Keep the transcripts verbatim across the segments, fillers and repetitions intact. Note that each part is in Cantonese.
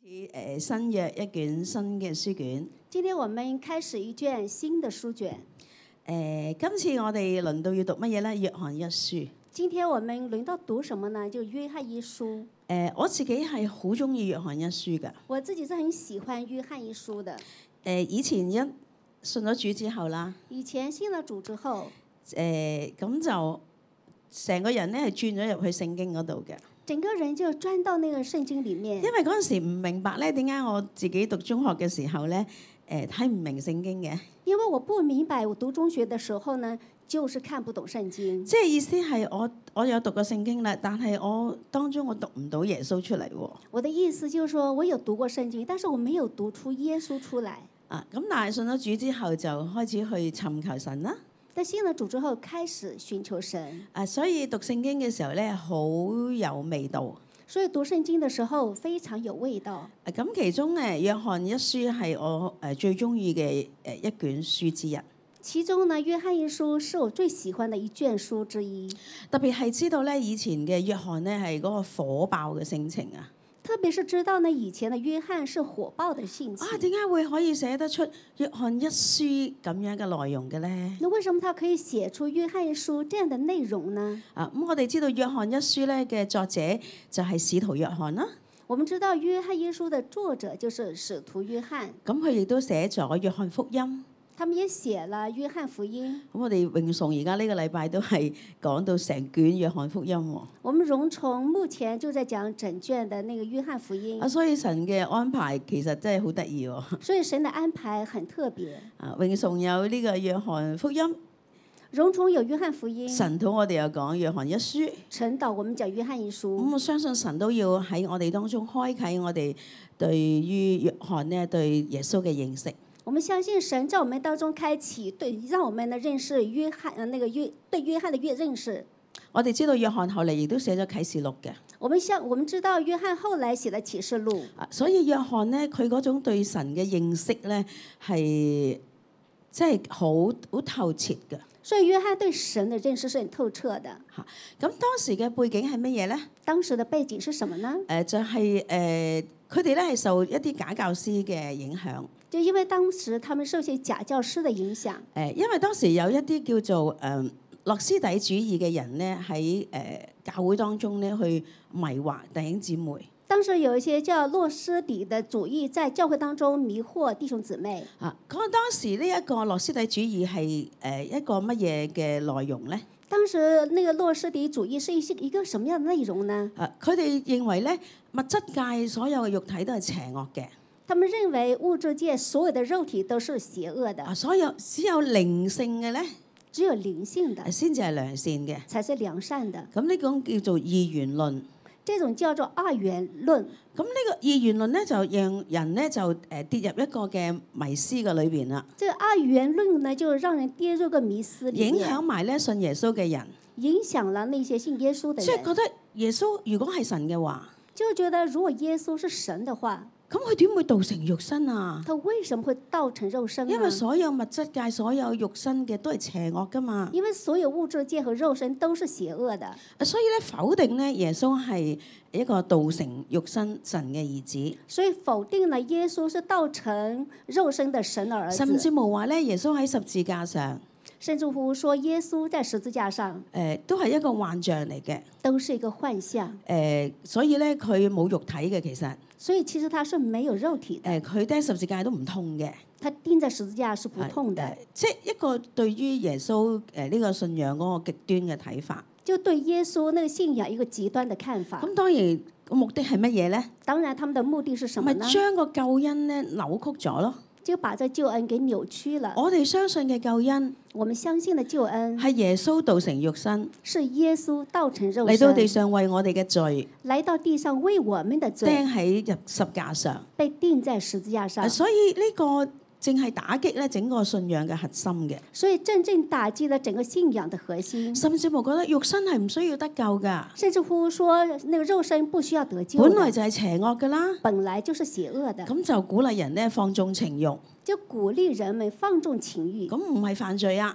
誒新約一卷新嘅書卷。 今天我們開始一卷新的書卷。 誒、今次我哋輪到要讀乜嘢咧？約翰一書。 今天我們輪到讀什麼呢？就約翰一書。 誒、我自己係好中意約翰一書㗎。 我自己是很喜歡約翰一書的。 誒、以前一信咗主之後啦， 以前信了主之後， 誒、咁就成個人咧係轉咗入去聖經嗰度嘅。 整個人就鑽到那個聖經裡面。 因為嗰陣時唔明白咧，點解我自己讀中學嘅時候咧，誒睇唔明聖經嘅。 因為我不明白，我讀中學的時候呢，就是看不懂聖經。 即係意思係我我有讀過聖經啦，但係我當中我讀唔到耶穌出嚟喎。 我的意思就是說我有讀過聖經，但是我沒有讀出耶穌出來。 啊，咁但係信咗主之後就開始去尋求神啦。 但信了主之後開始尋求神。 啊，所以讀聖經嘅時候咧，好有味道。 所以讀聖經的時候非常有味道。 啊，咁其中誒約翰一書係我誒最中意嘅誒一卷書之一。 其中呢，約翰一書是我最喜歡的一卷書之一。 特別係知道咧，以前嘅約翰咧係嗰個火爆嘅性情啊。 特別是知道呢，以前的約翰是火爆的性情。 啊，點解會可以寫得出約翰一書咁樣嘅內容嘅咧？ 那為什麼他可以寫出約翰一書這樣的內容呢？ 啊，咁我哋知道約翰一書咧嘅作者就係使徒約翰啦。 我們知道約翰一書的作者就是使徒約翰。 咁佢亦都寫咗約翰福音。 他們也寫了約翰福音。 咁我哋榮崇而家呢個禮拜都係講到成卷約翰福音喎。 我們榮崇目前就在講整卷的那個約翰福音。 啊，所以神嘅安排其實真係好得意喎。 所以神的安排很特別。 啊，榮崇有呢個約翰福音。 榮崇有約翰福音。 神土我哋又講約翰一書。 晨禱我們講約翰一書。 咁我相信神都要喺我哋當中開啟我哋對於約翰呢對耶穌嘅認識。 我們相信神在我們當中開啟，對，讓我們呢認識約翰，呃，那個約對約翰的越認識。 我哋知道約翰後嚟亦都寫咗啟示錄嘅。 我們相我們知道約翰後來寫了啟示錄。 啊，所以約翰呢，佢嗰種對神嘅認識咧係即係好好透徹嘅。 所以約翰對神的認識是很透徹的。 嚇，咁當時嘅背景係乜嘢咧？ 當時的背景是什麼呢？ 誒、呃、就係、是、誒，佢哋咧係受一啲假教師嘅影響。 就因為當時他們受些假教師的影響。 誒，因為當時有一啲叫做誒諾斯底主義嘅人咧喺誒教會當中咧去迷惑弟兄姊妹。 當時有一些叫諾斯底的主義在教會當中迷惑弟兄姊妹。 啊，咁當時呢一個諾斯底主義係誒一個乜嘢嘅內容咧？ 當時那個諾斯底主義是一一個什麼樣的內容呢？ 啊，佢哋認為咧物質界所有嘅肉體都係邪惡嘅。 他們認為物質界所有的肉體都是邪惡的。 啊，所有只有靈性嘅咧， 只有靈性的先至係良善嘅， 才是良善的。 咁呢種叫做二元論。 這種叫做二元論。 咁呢個二元論咧，就讓人咧就誒跌入一個嘅迷思嘅裏邊啦。 這個二元論呢，就讓人跌入個迷思裡面， 影響埋咧信耶穌嘅人， 影響了那些信耶穌的人。 即係覺得耶穌如果係神嘅話， 就覺得如果耶穌是神的話， 咁佢點會道成肉身啊？ 他為什麼會道成肉身呢？ 因為所有物質界所有肉身嘅都係邪惡噶嘛。 因為所有物質界和肉身都是邪惡的。 所以咧否定咧耶穌係一個道成肉身神嘅兒子。 所以否定了耶穌是道成肉身的神的兒子。 甚至無話咧耶穌喺十字架上。 甚至乎說耶穌在十字架上， 誒、呃、都係一個幻象嚟嘅， 都是一個幻象。誒、 呃，所以咧佢冇肉體嘅其實。 所以其實他是沒有肉體的。 誒、呃，佢釘十字架都唔痛嘅。 他釘在十字架是不痛的。 呃、即係一個對於耶穌誒呢個信仰嗰個極端嘅睇法。 就對耶穌那個信仰一個極端的看法。 咁當然個目的係乜嘢咧？ 當然，他們的目的是什麼呢？ 咪將個救恩咧扭曲咗咯。 就把這救恩給扭曲了。 我哋相信嘅救恩， 我們相信的救恩係耶穌道成肉身， 是耶穌道成肉身嚟到地上為我哋嘅罪， 來到地上為我們的罪釘喺十架上， 被釘在十字架上。 所以呢個正係打擊咧整個信仰嘅核心嘅。 所以真正打擊了整個信仰的核心。 甚至乎覺得肉身係唔需要得救㗎。 甚至乎說，那個肉身不需要得救。 本來就係邪惡㗎啦。 本來就是邪惡的。 咁就鼓勵人咧放縱情慾。 就鼓勵人們放縱情慾。 咁唔係犯罪啊？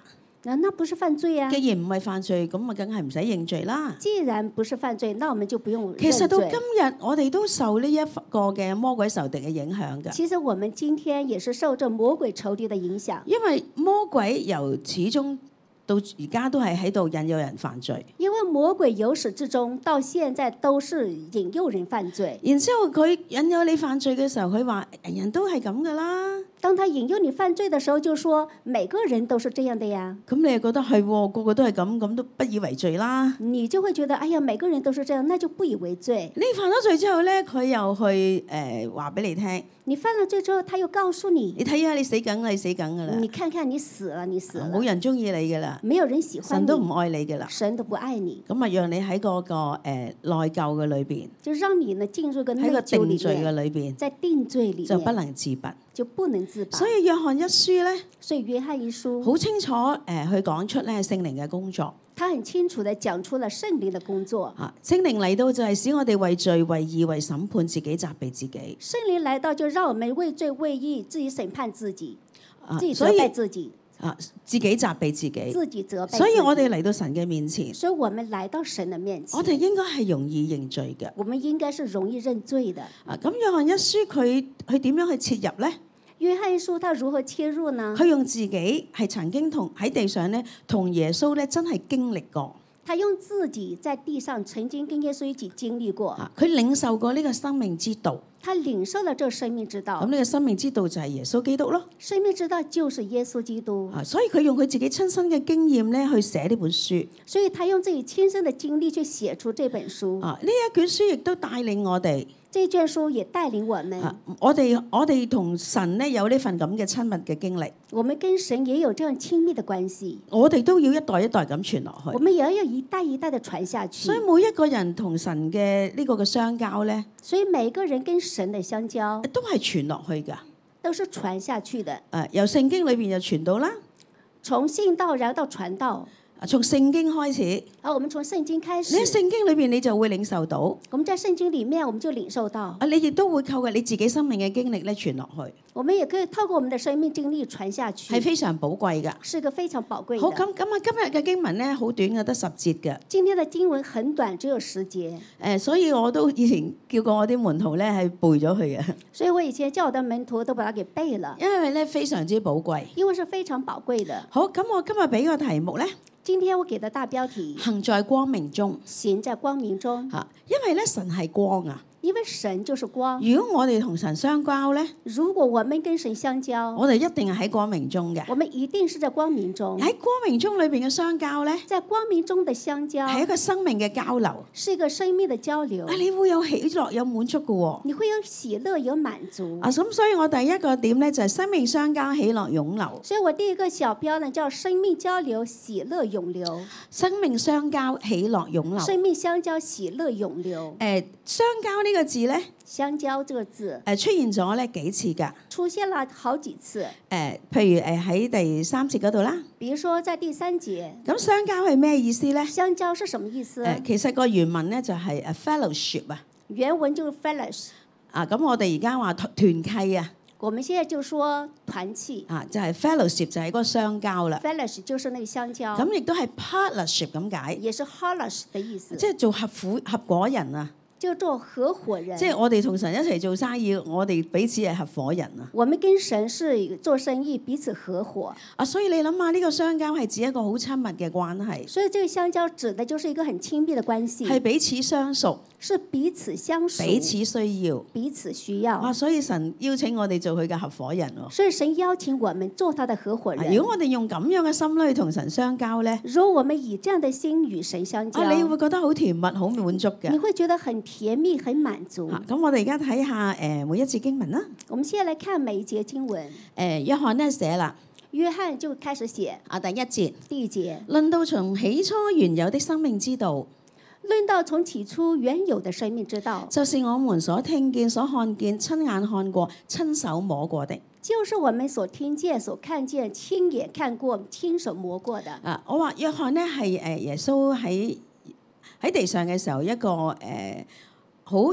那那不是犯罪啊！ 既然唔係犯罪，咁啊梗係唔使認罪啦。 既然不是犯罪，那我們就不用認罪。 其實到今日，我哋都受呢一個嘅魔鬼仇敵嘅影響㗎。 其實我們今天也是受這魔鬼仇敵的影響。 因為魔鬼由始終到而家都係喺度引誘人犯罪。 因為魔鬼由始至終到現在都是引誘人犯罪。 然之後佢引誘你犯罪嘅時候，佢話人人都係咁噶啦。 當他引誘你犯罪的時候，就說每個人都是這樣的呀。 咁你又覺得係喎，個個都係咁，咁都不以為罪啦。 你就會覺得，哎呀，每個人都是這樣，那就不以為罪。 你犯咗罪之後咧，佢又去誒話俾你聽。 你犯了罪之後，他又告訴你， 你睇下你死梗啦，你死梗噶啦。 你看看你死了，你死了。 冇人中意你噶啦。 沒有人喜歡你。 神都唔愛你噶啦。 神都不愛你。 咁啊，讓你喺嗰個誒內疚嘅裏邊。 就讓你呢進入個內疚裡面。 喺個定罪嘅裏邊。 在定罪裡面。 就不能自拔。 就不能自拔。 所以約翰一書咧， 所以約翰一書好清楚誒，去講出咧聖靈嘅工作。 他很清楚地講出了聖靈的工作。 啊，聖靈嚟到就係使我哋為罪、為義、為審判自己責備自己。 聖靈來到就讓我們為罪、為義，自己審判自己， 啊、 自己責備自己。 啊，自己責備自己。 自己責備自己。 所以我哋嚟到神嘅面前。 所以我們來到神嘅面前。 我哋應該係容易認罪嘅。 我們應該是容易認罪的。 啊，咁約翰一書佢佢點樣去切入咧？ 約翰一書他如何切入呢？ 佢用自己係曾經同喺地上咧，同耶穌咧真係經歷過。 他用自己在地上曾經跟耶穌一起經歷過。 啊，佢領受過呢個生命之道。 他領受了這個生命之道。 咁呢個生命之道就係耶穌基督咯。 生命之道就是耶穌基督。 啊，所以佢用佢自己親身嘅經驗咧去寫呢本書。 所以他用自己親身嘅經歷去寫出這本書。 啊，呢一卷書亦都帶領我哋。 這卷書也帶領我們。 啊、我哋我哋同神咧有呢份咁嘅親密嘅經歷。 我們跟神也有這樣親密的關係。 我哋都要一代一代咁傳落去。 我們也要一代一代的傳下去。 所以每一個人同神嘅呢個嘅相交咧， 所以每個人跟神的相交都係傳落去㗎， 都是傳下去的。 誒，由聖經裏邊就傳到啦， 從信道然後到傳道。 從聖經開始， 好，我們從聖經開始。 你喺聖經裏邊你就會領受到。 我們在聖經裡面，我們就領受到。 啊，你亦都會透過你自己生命嘅經歷咧傳落去。 我們也可以透過我們的生命經歷傳下去。 係非常寶貴㗎。 是個非常寶貴的。 好，咁咁啊，今日嘅經文咧好短嘅，得十節嘅。 今天的經文很短，只有十節。 誒，所以我都以前叫過我啲門徒咧係背咗佢嘅。 所以我以前叫我的門徒都把它給背了。 因為咧非常之寶貴。 因為是非常寶貴的。 好，咁我今日俾個題目咧。 今天我給的大標題： 行在光明中。 行在光明中。 嚇，因為咧神係光啊。 因為神就是光。 如果我哋同神相交咧， 如果我們跟神相交， 我哋一定係喺光明中嘅。 我們一定是在光明中。 喺光明中裏邊嘅相交咧， 在光明中的相交係一個生命嘅交流， 是一個生命的交流。 啊，你會有喜樂有滿足嘅喎。 你會有喜樂有滿足。 啊，咁所以我第一個點咧就係生命相交喜樂湧流。 所以我第一個小標呢叫生命交流喜樂湧流。 生命相交喜樂湧流。 生命相交喜樂湧流。 誒、呃，相交呢個字咧？ 相交這個字， 誒出現咗咧幾次㗎？ 出現了好幾次。誒、 呃，譬如誒喺第三節嗰度啦。 比如說在第三節。咁相交係咩意思咧？ 相交是什麼意思？誒、呃， 其實個原文咧就係誒 fellowship 啊。 原文就是 fellowship。 啊，咁我哋而家話團契啊。 我們現在就說團契。 啊，就係 fellowship 就係嗰個相交啦。 fellowship 就是那個相交。 咁亦都係 partnership 咁解。 也是 partnership 的意思。 即係做合夥合夥人啊。 就做合夥人， 即係我哋同神一齊做生意，我哋彼此係合夥人啊。 我們跟神是做生意，彼此合夥。 啊，所以你諗下呢個相交係指一個好親密嘅關係。 所以這個相交指的就是一個很親密的關係。 係彼此相熟。 是彼此相熟。 彼此需要。 彼此需要。 啊，所以神邀請我哋做佢嘅合夥人喎。 所以神邀請我們做他的合夥人。 如果我哋用咁樣嘅心去同神相交咧， 如果我們以這樣的心與神相交， 啊，你會覺得好甜蜜、好滿足嘅。 你會覺得很甜蜜、很滿足。 咁、啊、我哋而家睇下誒每一節經文啦。 我們現在來看每一節經文。 誒，約翰呢寫啦。 約翰就開始寫。 啊，第一節。 第一節。 論到從起初原有的生命之道。 論到從起初原有的生命之道， 就是我們所聽見、所看見、親眼看過、親手摸過的。 就是我們所聽見、所看見、親眼看過、親手摸過的。 啊，我話約翰呢係誒耶穌喺喺地上嘅時候一個誒好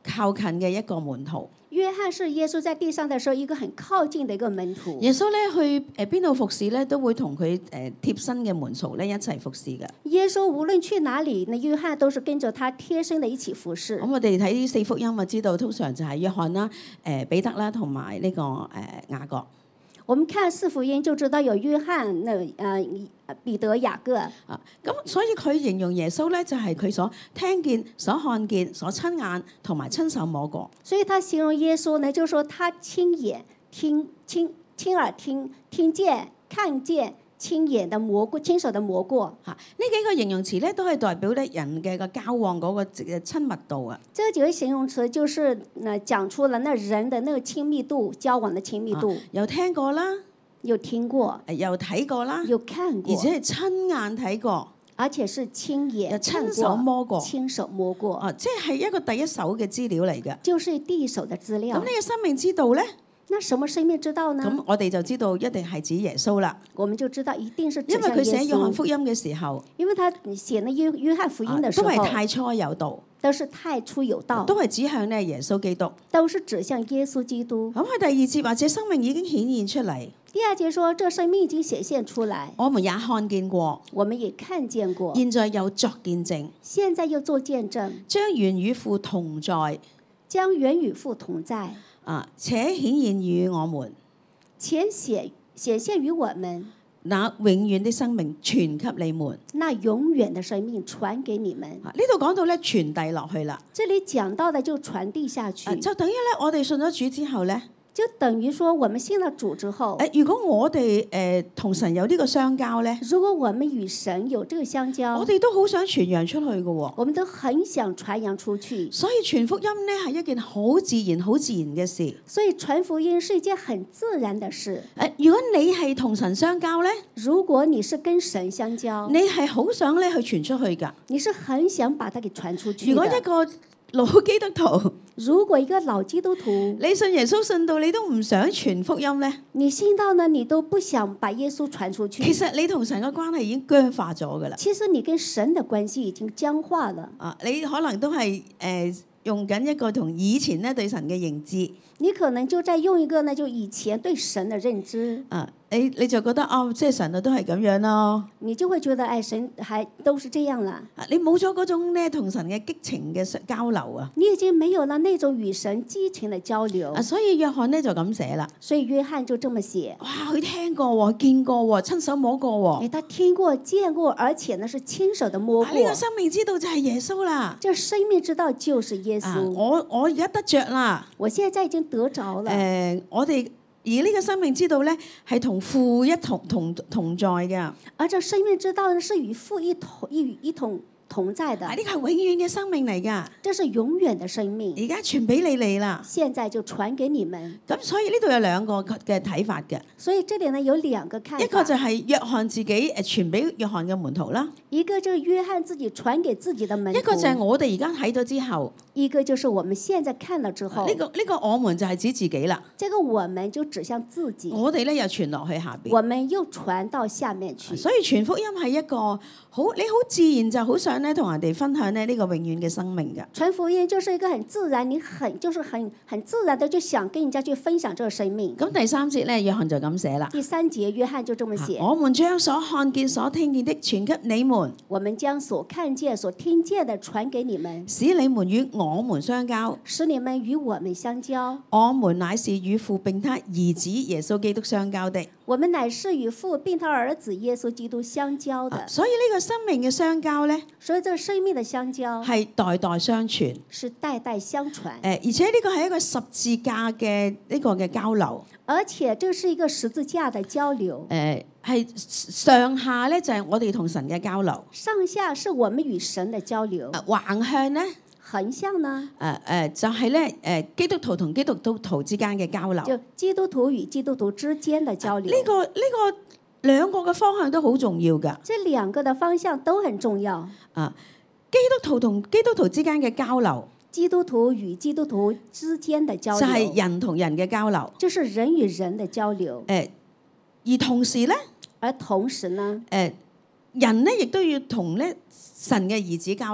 靠近嘅一個門徒。 約翰是耶穌在地上的時候一個很靠近的一個門徒。 耶穌咧去誒邊度服侍咧，都會同佢誒貼身嘅門徒咧一齊服侍嘅。 耶穌無論去哪裡，那約翰都是跟着他貼身的一起服侍。 咁我哋睇呢四福音就知道，通常就係約翰啦、誒彼得啦同埋呢個誒雅各。 我們看四福音就知道有約翰、那誒彼得、雅各。 啊，咁所以佢形容耶穌咧，就係佢所聽見、所看見、所親眼同埋親手摸過。 所以他形容耶穌呢，就是說他親眼聽、親親耳聽、聽見、看見、親眼的摸過、親手的摸過。 嚇，呢幾個形容詞咧，都係代表咧人嘅個交往嗰個嘅親密度啊。 這幾個形容詞就是呢講出了那人的那個親密度、交往的親密度。 啊、有聽過啦， 有聽過， 又睇過啦， 有看過， 而且係親眼睇過， 而且是親眼又親手摸過， 親手摸過。 啊，即係一個第一手嘅資料嚟嘅。 就是第一手的資料。 咁呢個生命之道咧？ 那什麼生命之道呢？ 咁我哋就知道一定係指耶穌啦。 我們就知道一定是指因為佢寫約翰福音嘅時候， 因為他寫呢約約翰福音嘅時候， 都係太初有道， 都是太初有道， 都係指向呢耶穌基督， 都是指向耶穌基督。 咁佢第二節或者生命已經顯現出嚟。 第二節說，這生命已經顯現出來， 我們也看見過， 我們也看見過， 現在又作見證， 現在又做見證， 將原與父同在， 將原與父同在， 啊，且顯現於我們， 且顯顯現於我們， 那永遠的生命傳給你們， 那永遠的生命傳給你們。 呢度講到咧傳遞落去啦， 這裡講到的就傳遞下去， 啊、就等於咧我哋信咗主之後咧。 就等於說，我們信了主之後， 誒，如果我哋誒同神有呢個相交咧， 如果我們與神有這個相交， 我哋都好想傳揚出去嘅喎。 我們都很想傳揚出去。 所以傳福音咧係一件好自然、好自然嘅事。 所以傳福音是一件很自然的事。 誒，如果你係同神相交咧， 如果你是跟神相交， 你係好想咧去傳出去㗎。 你是很想把它給傳出去。 如果一個老基督徒， 如果一個老基督徒， 你信耶穌信到你都唔想傳福音咧， 你信到呢，你都不想把耶穌傳出去。 其實你同神嘅關係已經僵化咗㗎啦。 其實你跟神的關係已經僵化了。 啊，你可能都係誒、呃、用緊一個同以前咧對神嘅認知。 你可能就在用一個呢，就以前對神的認知。 啊，你你就覺得哦，即係神啊都係咁樣咯。 你就會覺得，哎，神還都是這樣啦。 啊，你冇咗嗰種咧同神嘅激情嘅交流啊。 你已經沒有了那種與神激情的交流。 啊，所以約翰咧就咁寫啦。 所以約翰就這麼寫。 哇，佢聽過喎，見過喎，親手摸過喎。 誒，他聽過、見過，而且呢是親手的摸過。 呢個生命之道就係耶穌啦。 這生命之道就是耶穌。 啊，我我而家得着啦。 我現在已經得着了。 誒、呃，我哋而呢個生命之道咧，係同父一同同同在嘅。 而這生命之道呢，是與父一同一一同同在的。 呢個係永遠嘅生命嚟㗎。 這是永遠的生命。 而家傳俾你哋啦。 現在就傳給你們。 咁所以呢度有兩個嘅睇法嘅。 所以這裡呢有兩個看法。 一個就係約翰自己誒傳俾約翰嘅門徒啦。 一個就是約翰自己傳給自己的門徒。 一個就係我哋而家睇咗之後。 一個就是我們現在看了之後。 呢個呢個我們就係指自己啦。 這個我們就指向自己。 我哋咧又傳落去下邊。 我們又傳到下面去。 所以傳福音係一個好，你好自然就好想咧同人哋分享咧呢個永遠嘅生命嘅。 傳福音就是一個很自然，你很就是很很自然的就想跟人家去分享這個生命。 咁第三節咧，約翰就咁寫啦。 第三節約翰就這麼寫。 我們將所看見、所聽見的傳給你們。 我們將所看見、所聽見的傳給你們， 使你們與我們相交。 使你們與我們相交。 我們乃是與父並他兒子耶穌基督相交的。 我們乃是與父並他兒子耶穌基督相交的。 啊，所以呢個生命嘅相交咧， 所以這生命的相交係代代相傳， 是代代相傳。 誒，而且呢個係一個十字架嘅呢個嘅交流。 而且這是一個十字架的交流。 誒，係上下咧就係我哋同神嘅交流。 上下是我們與神的交流。 橫向咧， 橫向呢？ 誒誒，就係咧誒，基督徒同基督徒之間嘅交流。 就基督徒與基督徒之間的交流。 呢個呢個兩個嘅方向都好重要㗎。 這兩個的方向都很重要。 啊，基督徒同基督徒之間嘅交流。 基督徒與基督徒之間的交流。 就係人同人嘅交流。 就是人與人的交流。 誒，而同時咧， 而同時呢？ 誒，人咧亦都要同咧神嘅兒子交流。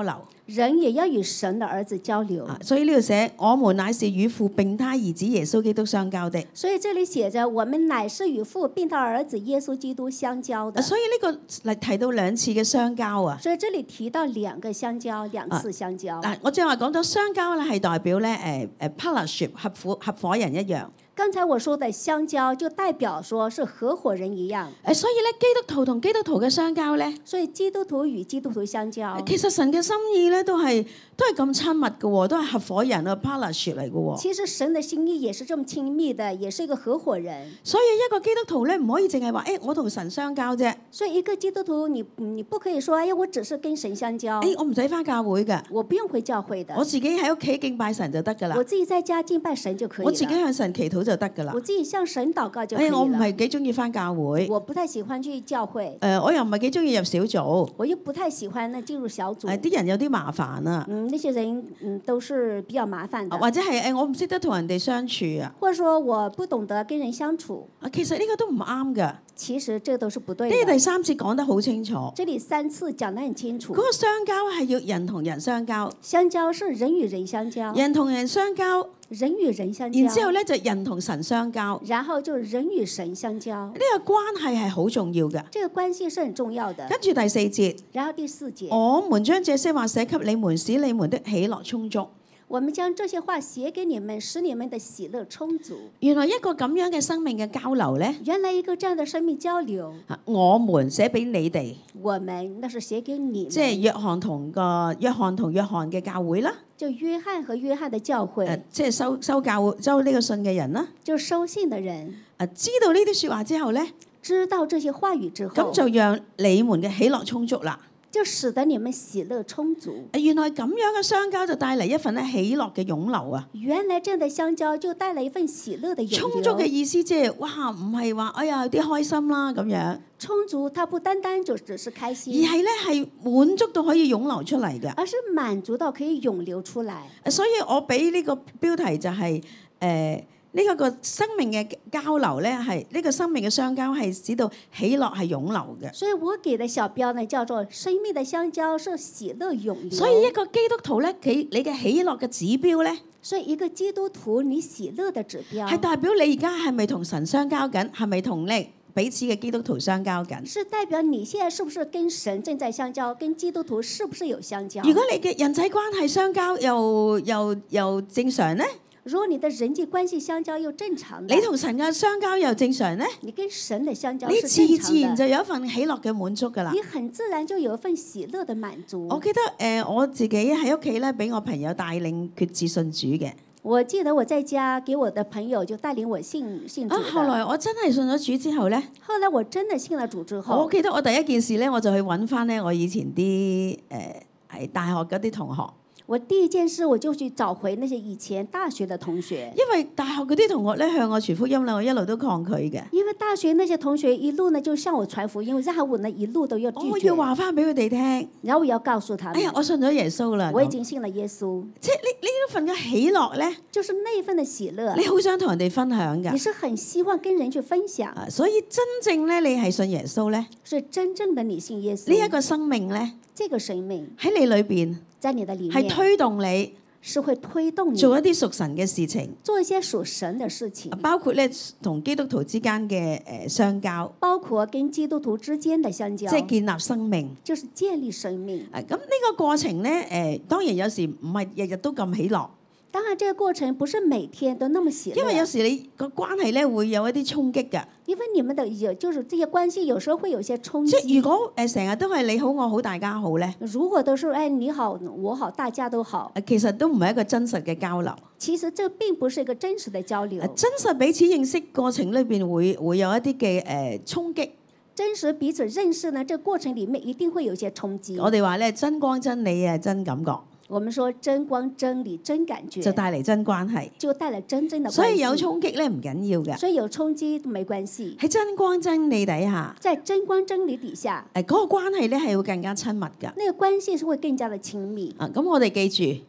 人也要與神的兒子交流。 啊，所以呢度寫我們乃是與父並他兒子耶穌基督相交的。 所以這裡寫着我們乃是與父並他兒子耶穌基督相交的。 所以呢個嚟提到兩次嘅相交啊。 所以這裡提到兩個相交，兩次相交。 嗱，我正話講咗相交咧，係代表咧誒誒 partnership 合夥合夥人一樣。 剛才我說的相交就代表說是合夥人一樣。 誒，所以咧基督徒同基督徒嘅相交咧， 所以基督徒與基督徒相交， 其實神嘅心意咧都係都係咁親密嘅喎，都係合夥人啊 partnership 嚟嘅喎。 其實神的心意也是這麼親密的，也是一個合夥人。 所以一個基督徒咧唔可以淨係話誒我同神相交啫。 所以一個基督徒你你不可以說哎我只是跟神相交， 誒我唔使返教會嘅， 我不用回教會的， 我自己喺屋企敬拜神就得㗎啦。 我自己在家敬拜神就可以了， 我自己向神祈禱就得㗎啦。 我自己向神禱告就可以了。 誒我唔係幾中意返教會， 我不太喜歡去教會。 誒我又唔係幾中意入小組， 我又不太喜歡呢進入小組。 誒啲人有啲麻煩啊。 嗯，那些人嗯都是比較麻煩的。 或者係誒我唔識得同人哋相處啊。 或者說我不懂得跟人相處。 啊，其實呢個都唔啱㗎。 其實這都是不對的。 呢個第三次講得好清楚。 這裡三次講得很清楚。 嗰個相交係要人同人相交。 相交是人與人相交。 人同人相交。 人與人相交。 然之後咧就人同神相交。 然後就人與神相交。 呢個關係係好重要嘅。 這個關係是很重要的。 跟住第四節。 然後第四節。 我們將這些話寫給你們，使你們的喜樂充足。 我們將這些話寫給你們，使你們的喜樂充足。 原來一個咁樣嘅生命嘅交流咧， 原來一個這樣的生命交流， 我們寫俾你哋， 我們那是寫給你們， 即係約翰同個約翰同約翰嘅教會啦， 就約翰和約翰的教會， 誒，即係收收教收呢個信嘅人啦， 就收信的人， 誒，知道呢啲説話之後咧， 知道這些話語之後， 咁就讓你們嘅喜樂充足啦。 就使得你們喜樂充足。 原來咁樣嘅相交就帶嚟一份咧喜樂嘅湧流啊！ 原來這樣的相交就帶來一份喜樂的湧流。 充足嘅意思即係哇，唔係話哎呀有啲開心啦咁樣。 充足，它不單單就只是開心， 而係咧係滿足到可以湧流出嚟嘅。 而是滿足到可以湧流出來。 所以我俾呢個標題就係誒呢個個生命嘅交流咧，係呢個生命嘅相交係使到喜樂係湧流嘅。 所以我給的小標呢叫做生命的相交是喜樂湧流。 所以一個基督徒咧，佢你嘅喜樂嘅指標咧， 所以一個基督徒你喜樂的指標係代表你而家係咪同神相交緊，係咪同你彼此嘅基督徒相交緊？ 是代表你現在是不是跟神正在相交，跟基督徒是不是有相交？ 如果你嘅人際關係相交又又又正常咧？ 如果你的人際關係相交又正常， 你同神嘅相交又正常咧？ 你跟神的相交你是正常的， 自自然就有一份喜樂嘅滿足㗎啦。 你很自然就有一份喜樂的滿足。 我記得誒、呃，我自己喺屋企咧，俾我朋友帶領決志信主嘅。 我記得我在家給我的朋友就帶領我信信主。 啊，後來我真係信咗主之後咧， 後來我真的信了主之後， 我記得我第一件事咧，我就去揾翻咧我以前啲誒係大學嗰啲同學。 我第一件事我就去找回那些以前大學的同學， 因為大學嗰啲同學咧向我傳福音啦，我一路都抗拒嘅。 因為大學那些同學一路呢就向我傳福音，然後我呢一路都要拒絕。 我要話翻俾佢哋聽， 然後我要告訴他們， 哎呀，我信咗耶穌啦， 我已經信了耶穌。 即係呢呢一份嘅喜樂咧， 就是那一份的喜樂， 你好想同人哋分享㗎。 你是很希望跟人去分享。 啊，所以真正咧，你係信耶穌咧， 是真正的你信耶穌。 呢一個生命咧， 這個生命喺你裏邊， 在你的裡面係推動你。 是會推動你做一啲屬神嘅事情， 做一些屬神嘅事情， 包括咧同基督徒之間嘅誒相交， 包括跟基督徒之間嘅相交， 即係建立生命， 就是建立生命。 誒咁呢個過程咧，誒、呃、當然有時唔係日日都咁喜樂。 當然，這個過程不是每天都那麼喜樂， 因為有時你個關係咧會有一啲衝擊㗎。 因為你們的有就是這些關係有時候會有些衝擊。 即係如果誒成日都係你好我好大家好咧， 如果都是誒你好我好大家都好， 其實都唔係一個真實嘅交流。 其實這並不是一個真實的交流。 真實彼此認識過程裏邊會會有一啲嘅誒衝擊。 真實彼此認識呢，這個過程裡面一定會有一些衝擊。 我哋話咧真光真理啊，真感覺。 我們說真光真理真感覺， 就帶嚟真關係， 就帶來真正的關係。 所以有衝擊咧唔緊要嘅， 所以有衝擊都沒關係。 喺真光真理底下， 在真光真理底下， 誒嗰個關係咧係會更加親密㗎。 那個關係是會更加的親密。 啊，咁我哋記住，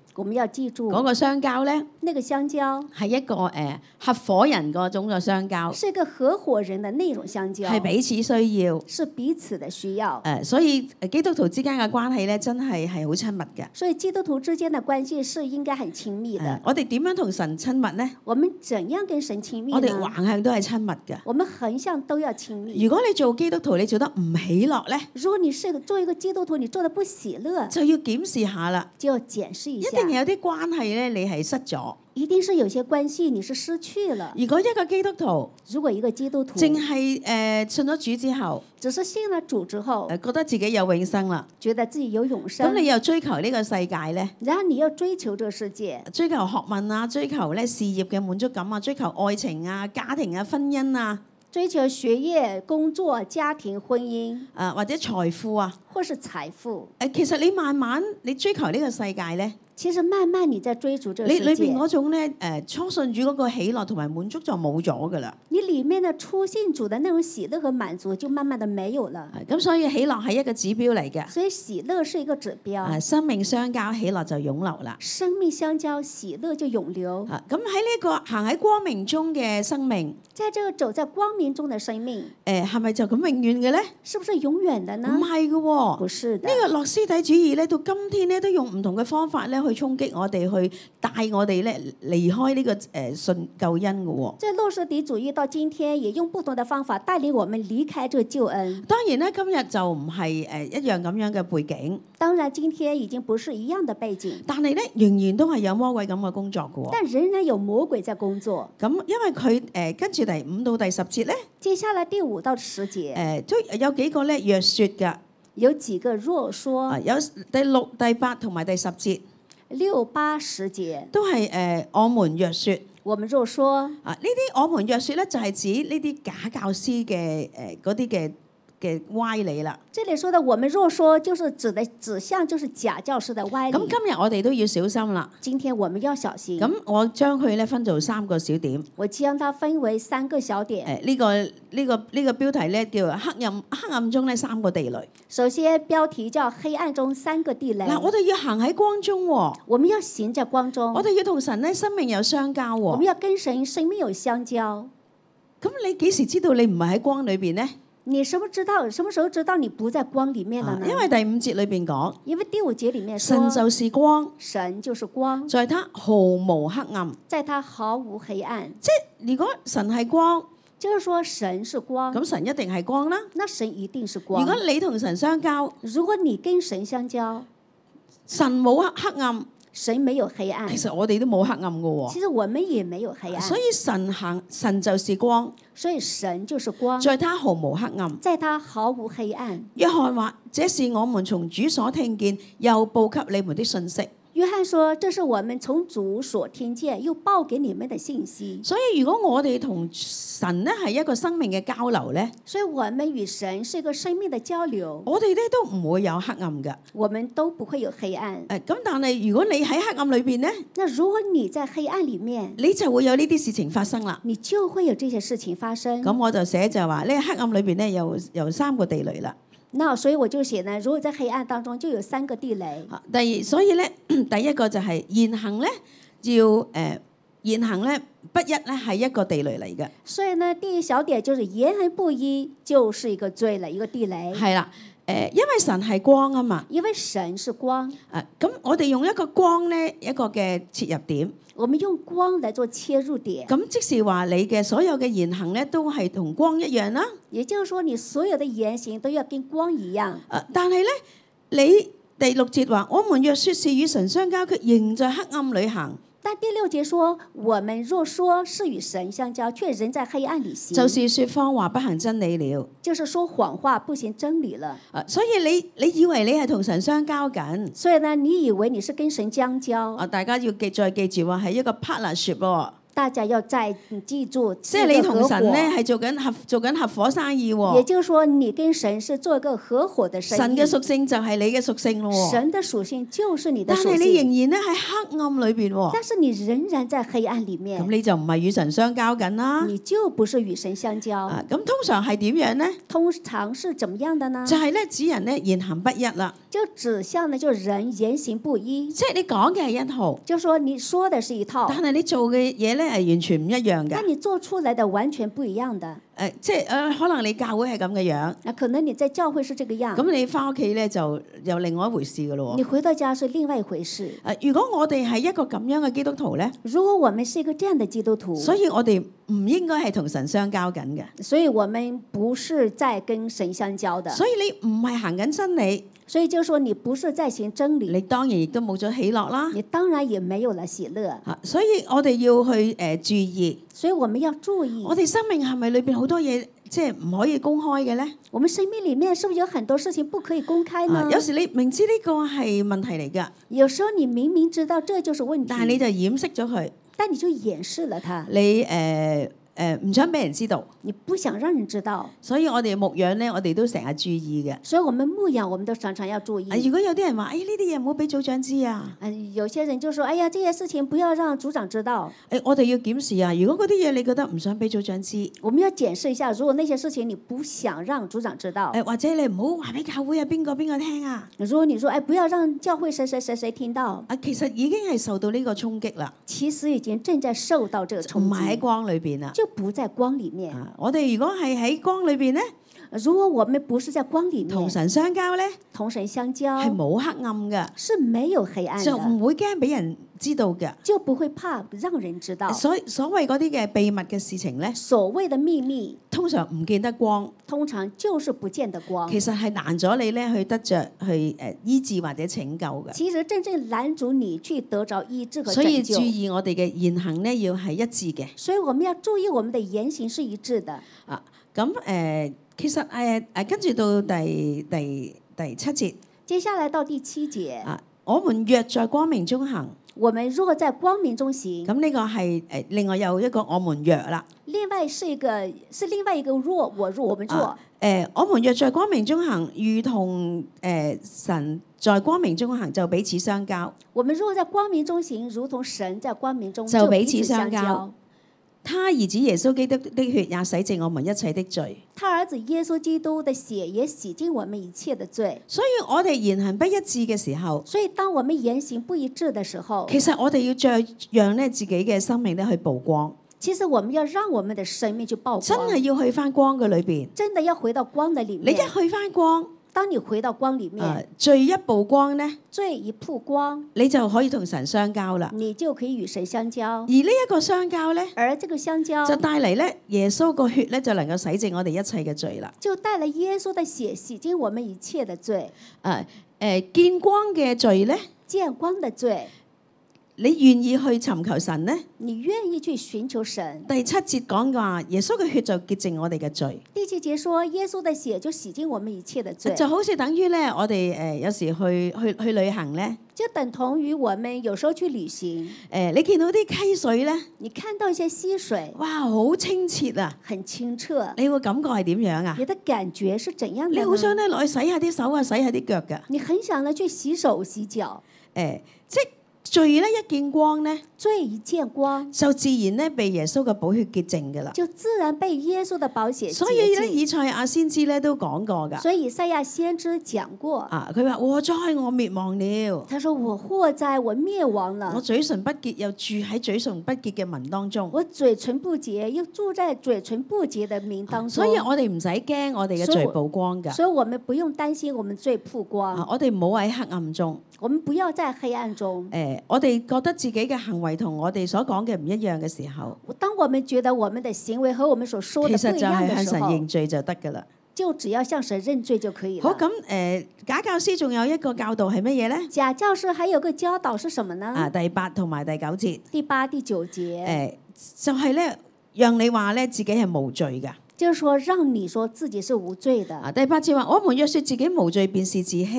我們要記住嗰個相交咧那個相交係一個誒、呃、合夥人嗰種嘅相交， 是一個合夥人的那種相交， 係彼此需要。 是彼此的需要。 誒、呃，所以基督徒之間嘅關係咧，真係係好親密嘅。 所以基督徒之間的關係是應該很親密的。 呃我哋點樣同神親密呢？ 我們怎樣跟神親密呢？ 我哋橫向都係親密嘅。 我們橫向都要親密。 如果你做基督徒，你做得唔喜樂咧， 如果你是做一個基督徒，你做得不喜樂， 就要檢視下啦。 就要檢視一一下。 定有啲關係咧，你係失咗。 一定是有些關係你是失去了。 如果一個基督徒如果一個基督徒淨係誒信咗主之後， 只是信了主之後， 誒覺得自己有永生啦， 覺得自己有永生， 咁你又追求呢個世界咧？ 然後你要追求這個世界， 追求學問啊，追求咧事業嘅滿足感啊，追求愛情啊、家庭啊、婚姻啊， 追求學業、工作、家庭、婚姻， 誒或者財富啊， 或是財富。 誒其實你慢慢你追求呢個世界咧。 其實慢慢你在追逐這個你裏世界， 邊嗰種咧誒初信主嗰個喜樂同埋滿足就冇咗噶啦。 你裡面的初信主的那種喜樂和滿足就慢慢的沒有了。 咁所以喜樂係一個指標嚟嘅。 所以喜樂是一個指標。 啊，生命相交，喜樂就湧流啦。 生命相交，喜樂就湧流。 啊，咁喺呢個行喺光明中嘅生命， 在這個走在光明中的生命， 誒係咪就咁永遠嘅咧？ 是不是永遠的呢？ 唔係嘅喎， 不是的。 呢個諾斯底主義咧，到今天咧都用唔同嘅方法咧去衝擊我哋，去帶我哋咧離開呢個誒信救恩嘅喎。 這諾斯底主義到今天也用不同的方法帶領我們離開這個救恩。 當然咧，今日就唔係誒一樣咁樣嘅背景。 當然，今天已經不是一樣的背景。 但係咧，仍然都係有魔鬼咁嘅工作嘅喎。 但仍然有魔鬼在工作。 咁因為佢誒跟住第五到第十節咧， 接下來第五到十節， 誒都有幾個咧若説嘅， 有幾個若說， 啊有第六、第八同埋第十節六八十節都係誒我們若説。 我們若說啊呢啲我們若説咧就係指呢啲假教師嘅誒嗰啲嘅嘅歪理啦。 這裡說的我們若說，就是指的指向就是假教師的歪理。 咁今日我哋都要小心啦。 今天我們要小心。 咁我將佢咧分做三個小點。 我將它分為三個小點。 誒呢個呢個呢個標題咧叫黑暗黑暗中咧三個地雷。 首先標題叫黑暗中三個地雷。 嗱，我哋要行喺光中喎。 我們要行在光中。 我哋要同神咧生命有相交喎。 我們要跟神生命有相交。 咁你幾時知道你唔係喺光裏邊呢？ 你什麼知道？什麼時候知道你不在光裡面了呢？ 因為第五節裏邊講， 因為第五節裡面說， 神就是光， 神就是光， 在他毫無黑暗， 在他毫無黑暗。 即係如果神係光， 就是說神是光， 咁神一定係光啦。 那神一定是光。 如果你同神相交， 如果你跟神相交， 神冇黑暗， 神沒有黑暗， 其實我哋都冇黑暗㗎喎。 其實我們也沒有黑暗。 所以神行神就是光， 所以神就是光， 在他毫無黑暗。 在他毫無黑暗。 約翰話：這是我們從主所聽見又報給你們的信息。 約翰說：這是我們從主所聽見又報給你們的信息。 所以如果我哋同神咧係一個生命嘅交流咧， 所以我們與神是一個生命的交流， 我哋咧都唔會有黑暗嘅。 我們都不會有黑暗。 誒咁，但係如果你喺黑暗裏邊咧， 那如果你在黑暗裡面， 你就會有呢啲事情發生啦。 你就會有這些事情發生。 咁我就寫就話呢黑暗裏邊咧有有三個地雷啦。 那所以我就寫呢，如果在黑暗當中就有三個地雷。 第二，所以咧第一個就係言行咧要誒、呃、言行咧不一咧係一個地雷嚟嘅。 所以呢，第一小點就是言行不一，就是一個罪了，一個地雷。 係啦，誒、呃，因為神係光啊嘛。 因為神是光。 誒，咁我哋用一個光咧一個嘅切入點。 我們用光來做切入點。 咁即是話你嘅所有嘅言行咧都係同光一樣啦。 也就是說，你所有的言行都要跟光一樣。 誒，但係咧，你第六節話，我們若說是與神相交，卻仍在黑暗裏行。 但第六節說，我們若說是與神相交，卻仍在黑暗裏行， 就是說謊話不行真理了。 就是說謊話不行真理了。 誒，所以你你以為你係同神相交緊？ 所以呢，你以為你是跟神相交？ 啊，大家要記再記住話係一個 partnership 喎。 大家要再記住， 即係你同神咧係係做緊合做緊合夥生意也喎。 就是說，你跟神是做一個合夥的生意。 神嘅屬性就係你嘅屬性咯喎。 神的屬性就是你的屬但係你仍性， 然咧喺黑暗裏邊喎。 但是你仍然在黑暗裡面， 咁你就唔係與神相交緊啦。 你就不是與神相交。 啊，咁通常係點樣咧？ 通常是怎麼樣的呢？ 就係咧指人咧言行不一啦。 就指向呢，就人言行不一， 即係你講嘅係一套， 就說你說的是一套， 但係你做嘅嘢咧係完全唔一樣嘅。 但你做出來的完全不一樣的。 誒，即係誒，可能你教會係咁嘅樣， 那可能你在教會是這個樣， 咁你翻屋企咧就又另外一回事嘅咯你回到家是另外一回事。 誒，如果我哋係一個咁樣嘅基督徒咧， 如果我們是一個這樣的基督徒， 所以我哋唔應該係同神相交緊嘅。 所以我們不是在跟神相交的。 所以你唔係行緊真理， 所以就說你不是在行真理， 你當然亦都冇咗喜樂啦。 你當然也沒有了喜樂。 嚇，所以我哋要去誒注意， 所以我們要注意， 我哋生命係咪裏邊好多嘢即係唔可以公開嘅咧？ 我們生命裡面是不是有很多事情不可以公開呢？ 啊，有時你明知呢個係問題嚟㗎， 有時候你明明知道這就是問題， 但係你就掩飾咗佢， 但你就掩飾了它， 你誒誒唔想俾人知道， 你不想讓人知道。 所以我哋牧養咧，我哋都成日注意嘅。 所以我們牧養，我們都常常要注意。 啊，如果有啲人話：誒呢啲嘢唔好俾組長知啊！ 嗯，有些人就說：哎呀，這些事情不要讓組長知道。 誒，我哋要檢視啊！如果嗰啲嘢你覺得唔想俾組長知， 我們要檢視一下，如果那些事情你不想讓組長知道， 誒或者你唔好話俾教會啊邊個邊個聽啊！ 如果你說：哎，不要讓教會誰誰誰誰聽到， 啊，其實已經係受到呢個衝擊啦， 其實已經正在受到這個唔衝擊， 係喺光裏邊啦。 就不在光裡面。 啊，我哋如果係喺光裏邊咧， 如果我們不是在光裡面， 同神相交咧， 同神相交， 係冇黑暗嘅， 是沒有黑暗就的， 唔會驚俾人知道嘅。 就不會怕讓人知道。 所所謂嗰啲嘅秘密嘅事情咧， 所謂的秘密， 通常唔見得光， 通常就是不見得光。 其實係難咗你咧去得着去誒醫治或者拯救嘅。 其實真正攔阻你去得着醫治和所以拯救。 注意我哋嘅言行咧要係一致嘅。 所以我們要注意我們的言行是一致的。 啊，咁誒、呃，其實誒誒跟住到第第第七節接下來到第七節， 啊，我們若在光明中行， 我們若在光明中行， 咁呢個係誒另外有一個我們若啦。 另外是一個是另外一個若，我若我們若。 誒、啊呃，我們若在光明中行，如同誒、呃、神在光明中行，就彼此相交。 我們若在光明中行，如同神在光明中就彼彼此此相交相交。 他兒子耶穌基督的血也洗淨我們一切的罪。 他兒子耶穌基督的血也洗淨我們一切的罪。 所以我哋言行不一致嘅時候， 所以當我們言行不一致的時候， 其實我哋要再讓咧自己嘅生命咧去曝光。 其實我們要讓我們的生命去曝光， 真係要去翻光嘅裏邊。 真的要回到光的裡面。 你一去翻光， 當你回到光裡面， 啊，罪一曝光咧， 罪一曝光， 你就可以同神相交啦。 你就可以與神相交。 而呢一個相交咧， 而這個相交就帶嚟咧耶穌個血咧就能夠洗淨我哋一切嘅罪啦。 就帶了耶穌的血洗淨我們一切的罪。 誒誒，見光嘅罪咧， 見光的罪， 你願意去尋求神咧？ 你願意去尋求神。 第七節講話，耶穌嘅血就潔淨我哋嘅罪。 第七節說，耶穌的血就洗淨我們一切的罪。 就好似等於咧，我哋誒有時去去去旅行咧， 就等同於我們有時候去旅行， 誒你見到啲溪水咧， 你看到一些溪水， 哇，好清澈啊！ 很清澈， 你會感覺係點樣啊？ 你的感覺是怎樣的呢？ 你好想咧落去洗下啲手啊，洗下啲腳㗎。 你很想呢去洗手洗腳。 誒，即罪咧一見光咧， 罪一見光， 就自然咧被耶穌嘅寶血潔淨㗎啦。 就自然被耶穌的寶血潔淨。 所以咧，以賽亞先知咧都講過㗎。 所以以賽亞先知講過， 啊，佢話：禍哉我滅亡了。 他說：我禍哉我滅亡了。 我嘴唇不潔，又住喺嘴唇不潔嘅民當中。 我嘴唇不潔，又住在嘴唇不潔的民當中。 所以我哋唔使驚我哋嘅罪曝光㗎。 所以我們不用擔心我們罪曝光。 啊，我哋唔好喺黑暗中。 我們不要在黑暗中。 誒、呃，我哋覺得自己嘅行為同我哋所講嘅唔一樣嘅時候， 當我們覺得我們的行為和我們所說的其實就不一樣係向神的時候， 認罪就得㗎啦。 就只要向神認罪就可以了。 好，咁誒、呃，假教師仲有一個教導係乜嘢咧？ 假教師還有個教導是什麼呢？ 啊，第八同埋第九節。 第八、第九節。 誒、呃，就係、是、咧，讓你話咧自己係無罪㗎。 就是說，讓你說自己是無罪的。 啊，第八節話：我們若説自己無罪，便是自欺。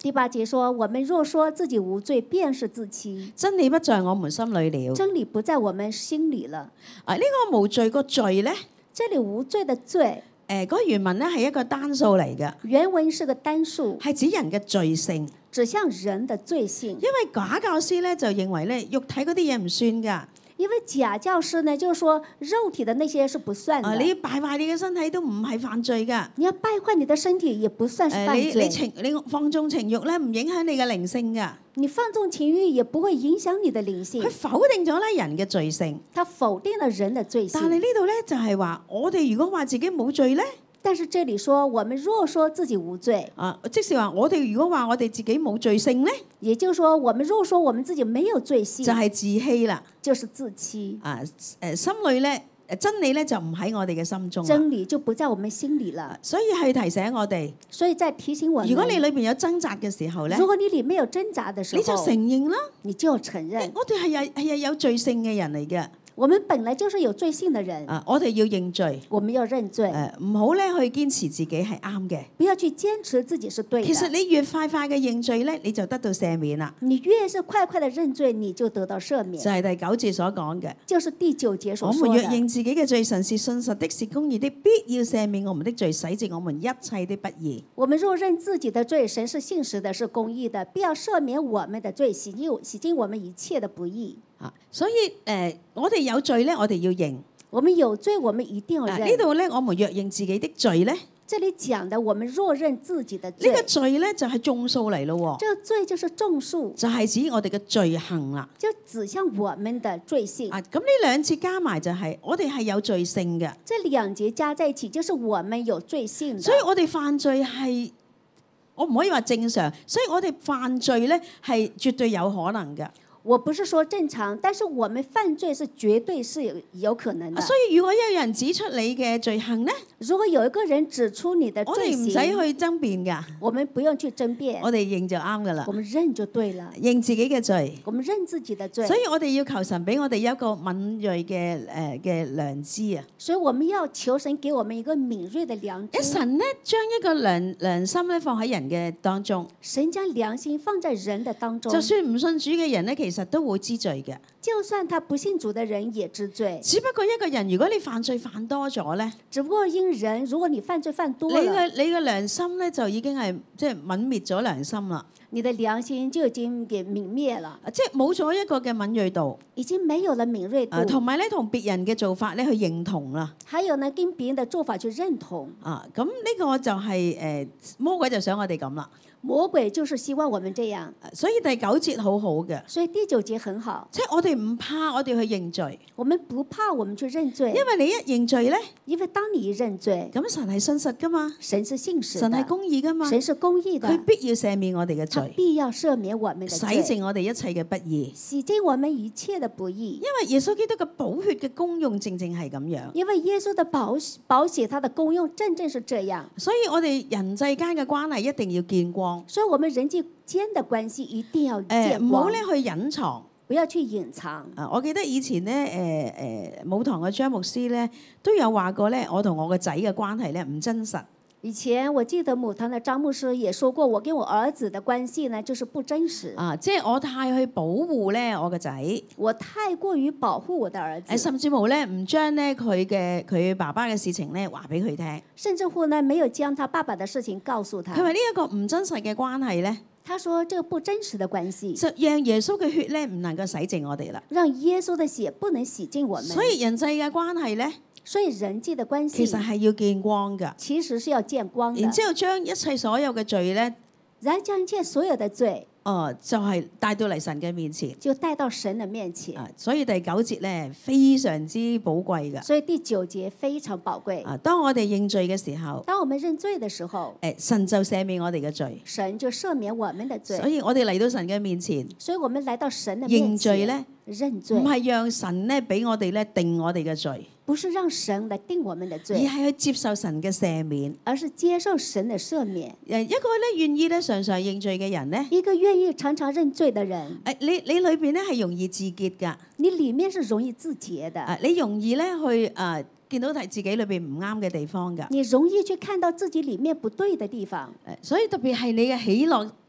第八節說：我們若說自己無罪，便是自欺。 真理不在我們心裏了。 真理不在我們心裏了。 啊，呢、這個無罪個罪咧， 這裡無罪的罪， 誒、嗰個原文咧係一個單數嚟嘅， 原文是個單數， 係指人嘅罪性。 指向人的罪性。 因為假教師咧就認為咧肉體嗰啲嘢唔算㗎。 因為假教師呢，就是說肉體的那些是不算的。 啊，你敗壞你嘅身體都唔係犯罪㗎。 你要敗壞你的身體，也不算是犯罪。 誒，你你情你放縱情慾咧，唔影響你嘅靈性㗎。 你放縱情慾，也不會影響你的靈性。 佢否定咗咧人嘅罪性。 他否定了人的罪性。 但係呢度咧就係話，我哋如果話自己冇罪咧。 但是這裡說，我們若說自己無罪， 啊，即是話我哋如果話我哋自己冇罪性咧， 也就是說，我們若說我們自己沒有罪性， 就係自欺啦， 就是自欺。 啊，誒心裏咧，誒真理咧就唔喺我哋嘅心中， 真理就不在我們心裡了。 所以係提醒我哋， 所以在提醒我們， 如果你裏邊有掙扎嘅時候咧， 如果你裡面有掙扎的時候， 你就承認啦， 你就承認， 我哋係有係有罪性嘅人嚟嘅。 我們本來就是有罪性的人， 啊，我哋要認罪， 我們要認罪， 誒唔好咧去堅持自己係啱嘅。 不要去堅持自己是對的。 其實你越快快嘅認罪咧，你就得到赦免啦。 你越是快快的認罪，你就得到赦免。 就係第九節所講嘅， 就是第九節所我說的。 們若認自己嘅罪，神是信實的，是公義的，必要赦免我們的罪，洗淨我們一切的不義。 我們若認自己的罪，神是信實的，是公義的，必要赦免我們的罪，洗淨洗淨我們一切的不義。 啊，所以誒、呃，我哋有罪咧，我哋要認。 我們有罪，我們一定要認。 啊、呢度咧，我們若認自己的罪咧， 這裡講的，我們若認自己的罪， 呢、這個罪咧就係眾數嚟咯。 這個罪就是眾數， 就係指我哋嘅罪行啦。 就指向我們的罪性。 啊，咁呢兩節加埋就係、是、我哋係有罪性嘅。 這兩節加在一起，就是我們有罪性的。 所以我哋犯罪係，我唔可以話正常，所以我哋犯罪咧係絕對有可能嘅。 我不是說正常，但是我們犯罪是絕對是有有可能的。 所以如果有人指出你嘅罪行咧， 如果有一個人指出你的罪行， 我哋唔使去爭辯噶， 我們不用去爭辯， 我哋認就啱噶啦。 我們認就對了， 認自己嘅罪， 我們認自己的罪。 所以我哋要求神俾我哋一個敏銳嘅誒嘅良知啊。 所以我們要求神給我們一個敏銳的良知。 一神咧將一個良良心咧放喺人嘅當中， 神將良心放在人的當中， 就算唔信主嘅人咧，其實都會知罪嘅。 就算他不信主的人也知罪。 只不過一個人如果你犯罪犯多咗咧， 只不過因人，如果你犯罪犯多了， 你嘅你嘅良心咧就已經係即係泯滅咗良心啦。 你的良心就已經給泯滅了， 即係冇咗一個嘅敏銳度， 已經沒有了敏銳度。 同埋咧同別人嘅做法咧去認同啦。 還有呢，跟別人的做法去認同。 啊，咁呢個就係、是、誒、呃、魔鬼就想我哋咁啦。 魔鬼就是希望我們這樣， 所以第九節好好嘅。 所以第九節很好， 即係我哋唔怕，我哋去認罪。 我們不怕，我們去認罪。 因為你一認罪咧， 因為當你一認罪， 咁神係信實噶嘛， 神是信實的， 神係公義噶嘛， 神是公義的， 佢必要赦免我哋嘅他罪， 必要赦免我們的洗罪， 淨我哋一切嘅不義。 洗淨我們一切的不義。 因為耶穌基督嘅寶血嘅功用正正係咁樣， 因為耶穌的寶寶血，它的功用正正是這樣， 所以我哋人際間嘅關係一定要見光。 所以我們人際間的關係一定要見誒，唔好光， 咧去隱藏。 不要去隱藏。 啊，我記得以前咧，誒誒，母堂嘅張牧師咧都有話過咧，我同我個仔嘅關係咧唔真實。 以前我記得母堂的張牧師也說過，我跟我兒子的關係呢，就是不真實。 啊，即係我太去保護咧我個仔， 我太過於保護我的兒子， 誒，甚至乎咧唔將咧佢嘅佢爸爸嘅事情咧話俾佢聽。 甚至乎呢，沒有將他爸爸的事情告訴他。 佢話呢一個唔真實嘅關係咧， 他說這個不真實的關係， 就讓耶穌嘅血咧唔能夠洗淨我哋啦。 讓耶穌的血不能洗淨我們。 所以人際嘅關係咧， 所以人際的關係其實係要見光㗎。 其實是要見光的。 然之後將一切所有嘅罪咧， 然後將一切所有的罪， 哦，就係、是、帶到嚟神嘅面前。 就帶到神的面前。 啊，所以第九節咧非常之寶貴㗎。 所以第九節非常寶貴。 啊，當我哋認罪嘅時候， 當我們認罪的時候， 誒神就赦免我哋嘅罪。 神就赦免我們的罪。 所以我哋嚟到神嘅面前， 所以我們來到神的面前認罪咧， 認罪唔係讓神咧俾我哋咧定我哋嘅罪， 不是讓神來定我們的而罪， 係去接受神嘅赦免。 而是接受神的赦免。 誒一個咧願意咧常常認罪嘅人咧， 一個願意常常認罪的人， 誒你你裏邊咧係容易自潔㗎。 你裏面是容易自潔的， 啊，你容易咧去誒見到睇自己裏邊唔啱嘅地方㗎。 你容易去看到自己裏面不對的地方。 誒，所以特別係你嘅喜樂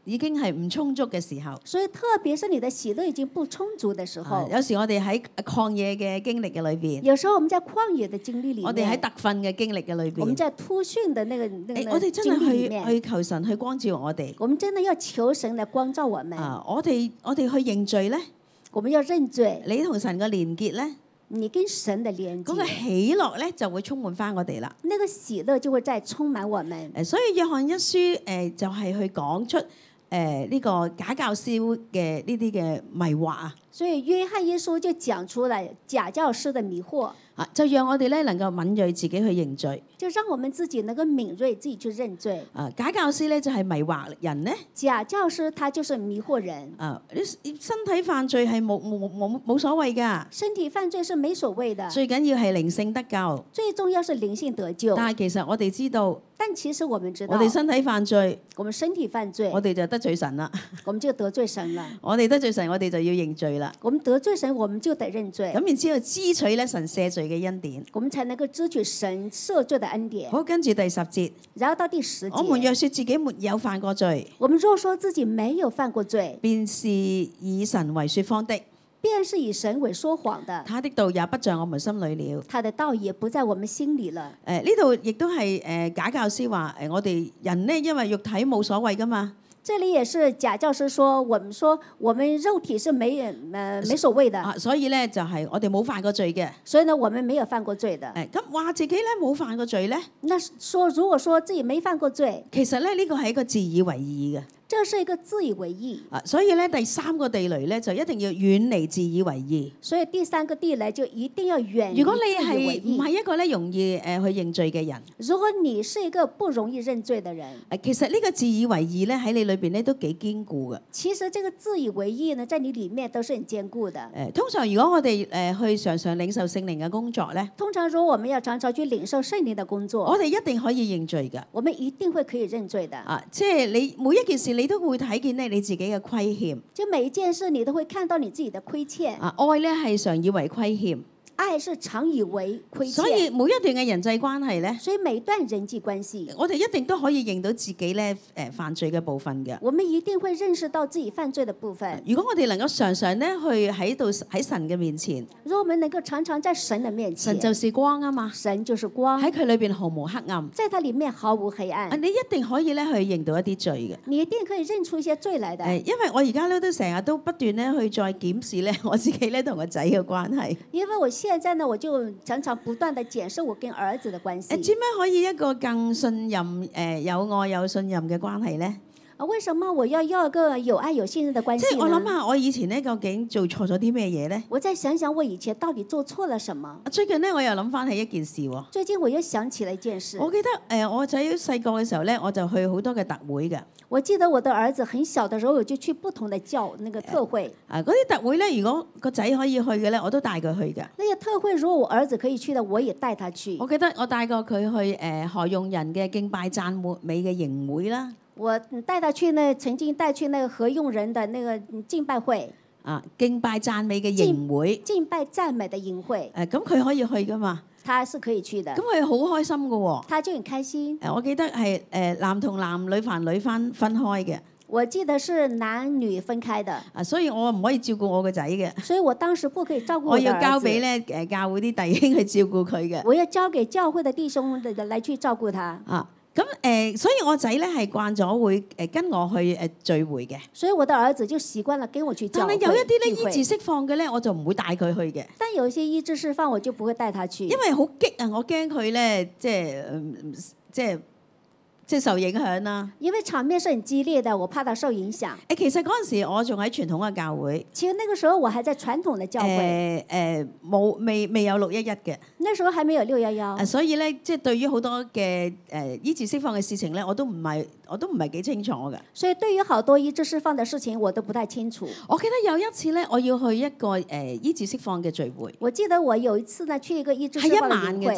已經係唔充足嘅時候， 所以特別是你的喜樂已經不充足的時候， 啊有時我哋喺曠野嘅經歷嘅裏邊， 有時候我們在曠野的經歷裡面， 我哋喺特訓嘅經歷嘅裏邊， 我們在突訓的那個那誒個我哋真係經歷裡面， 去去求神去光照我哋。 我們真的要求神來光照我們。 啊，我哋我哋去認罪咧， 我們要認罪， 你同神嘅連結咧， 你跟神的連嗰個接， 喜樂咧就會充滿翻我哋啦。 那個喜樂就會再充滿我們。 誒，所以約翰一書誒就係去講出誒呢個假教師嘅呢啲嘅迷惑啊， 所以約翰一書就講出來假教師的迷惑， 啊就讓我哋咧能夠敏鋭自己去認罪。 就讓我們自己能夠敏鋭自己去認罪。 啊，假教師咧就係迷惑人咧。 假教師他就是迷惑人， 啊，你身體犯罪係冇冇冇冇所謂㗎， 身體犯罪是沒所謂的， 最緊要係靈性得救。 最重要是靈性得救。 但係其實我哋知道， 但其實我們知道， 我哋身體犯罪， 我們身體犯罪， 我哋就得罪神啦。 我們就得罪神了。 我哋得罪神，我哋就要認罪啦。 我們得罪神，我們就得認罪， 咁然之後支取咧神赦罪嘅恩典。 我們才能夠支取神赦罪的恩典。 好，跟住第十節， 然後到第十節， 我們若說自己沒有犯過罪， 我們若說自己沒有犯過罪， 便是以神為說謊的， 便是以神為說謊的， 他的道也不在我們心裏了。 他的道也不在我們心裏了。 誒呢度亦都係誒假教師話誒我哋人呢，因為肉體冇所謂噶嘛。 這裏也是假教師說，我們說我們肉體是沒人呃沒所謂的， 啊，所以咧就係我哋冇犯過罪嘅。 所以呢，我們沒有犯過罪的。 誒咁話自己咧冇犯過罪咧， 那說如果說自己沒犯過罪， 其實咧呢個係一個自以為義嘅。 這是一個自以為義。 啊，所以咧第三個地雷咧就一定要遠離自以為義。 所以第三個地雷就一定要遠離如果你自以為義。 係唔係一個咧容易誒去認罪嘅人， 如果你是一個不容易認罪的人， 誒其實呢個自以為義咧喺你裏邊咧都幾堅固嘅。 其實這個自以為義呢，在你裡面都是很堅固的。 誒通常如果我哋誒去常常領受聖靈嘅工作咧， 通常如果我們要常常去領受聖靈的工作， 我哋一定可以認罪嘅。 我們一定會可以認罪的。 啊，即係你每一件事你都會睇見咧你自己嘅虧欠。 就每一件事你都會看到你自己的虧欠。 啊，愛咧係常以為虧欠。 愛是常以為虧欠， 所以每一段嘅人際關係咧， 所以每段人際關係， 我哋一定都可以認到自己咧誒犯罪嘅部分嘅。 我們一定會認識到自己犯罪的部分。 如果我哋能夠常常咧去喺度喺神嘅面前， 如果我們能夠常常在神的面前， 神就是光啊嘛， 神就是光， 喺佢裏邊毫無黑暗。 在它裡面毫無黑暗。 啊，你一定可以咧去認到一啲罪嘅。 你一定可以認出一些罪來的。 誒，因為我而家咧都成日都不斷咧去再檢視咧我自己咧同個仔嘅關係。 因為我現在呢，我就常常不斷地檢視我跟兒子的關係。 誒，點樣可以一個更信任誒有愛有信任嘅關係咧？ 啊，為什麼我要要一個有愛有信任的關係呢？ 即係我諗下，我以前咧究竟做錯咗啲咩嘢咧？ 我再想想我以前到底做錯了什麼？ 最近咧我又諗翻起一件事喎。 最近我又想起了一件事。 我記得誒我仔細個嘅時候咧，我就去好多嘅特會嘅。 我記得我的兒子很小的時候，我就去不同的教那個特會。 啊，嗰啲特會咧，如果個仔可以去嘅咧，我都帶佢去嘅。 那些特會，如果我兒子可以去的，我也帶他去。 我記得我帶過佢去誒何用人嘅敬拜讚美嘅營會啦。 我帶他去呢，曾經帶去那個何用人的那個敬拜會。 啊，敬拜讚美嘅營會。 敬拜讚美的營會。 誒，咁佢可以去噶嘛？ 他是可以去的。 咁佢好開心嘅喎。 他就很開心。 誒，我記得係誒男同男、女凡女分分開嘅。 我記得是男女分開的。 啊，所以我唔可以照顧我個仔嘅。 所以我當時不可以照顧我。 我要交俾咧誒教會啲弟兄去照顧佢嘅。 我要交給教會的弟兄嚟去照顧他。 啊。咁誒、呃，所以我仔咧係慣咗會誒跟我去誒聚會嘅。 所以我的兒子就習慣了跟我去教會。 但係有一啲咧醫治釋放嘅咧，我就唔會帶佢去嘅。 但有一些醫治釋放，我就不會帶他去。 因為好激啊！我驚佢咧，即係、嗯、即係即係受影響啦。 因為場面是很激烈的，我怕他受影響。 誒，其實嗰陣時我仲喺傳統嘅教會。 其實那個時候我還在傳統的教會。 誒誒冇未未有六一一嘅。 那時候還沒有六一一。 所以咧，即係對於好多嘅誒醫治釋放嘅事情咧，我都唔係我都唔係幾清楚嘅。 所以對於好多醫治釋放嘅事情，我都不太清楚。 我記得有一次咧，我要去一個誒醫治釋放嘅聚會。 我記得我有一次呢，去一個醫治釋放嘅聚會。 係一晚嘅啫。